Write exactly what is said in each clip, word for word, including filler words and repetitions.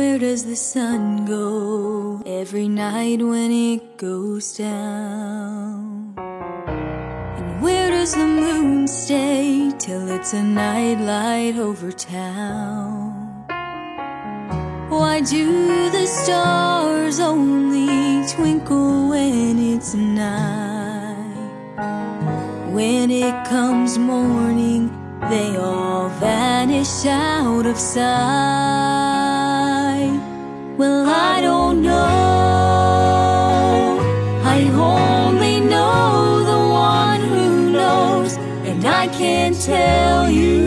Where does the sun go every night when it goes down? And where does the moon stay till it's a night light over town? Why do the stars only twinkle when it's night? When it comes morning, they all vanish out of sight. Well, I don't know, I only know the one who knows, and I can't tell you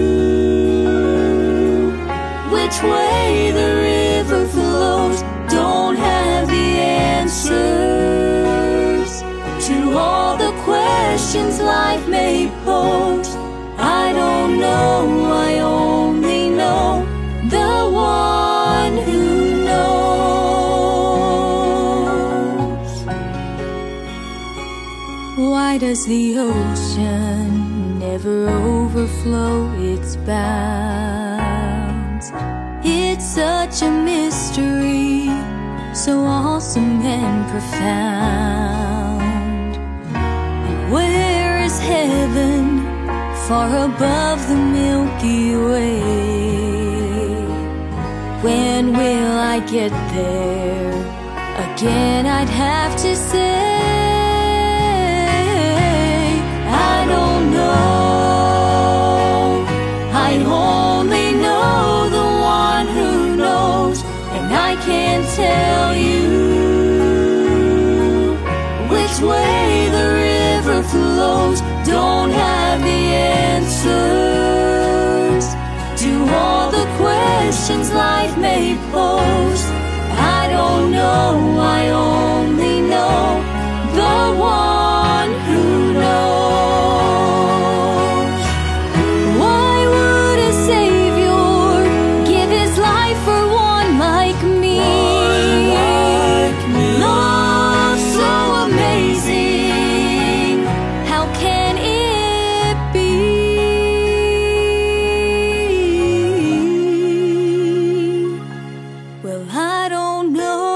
which way the river flows. Don't have the answers to all the questions life may pose. I don't know, I only know the one who knows. Why does the ocean never overflow its bounds? It's such a mystery, so awesome and profound. And where is heaven? Far above the Milky Way. When will I get there? Again I'd have to say, I don't know, I only know the one who knows, and I can't tell you which way the river flows. Don't have the answers to all the questions life may pose. I don't know, I only know the one who knows. Why would a savior give his life for one like me? Like me. Love so amazing, how can it be? Well, I don't know,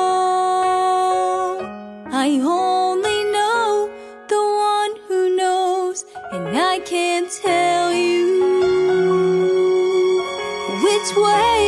I only know the one who knows, and I can't tell you which way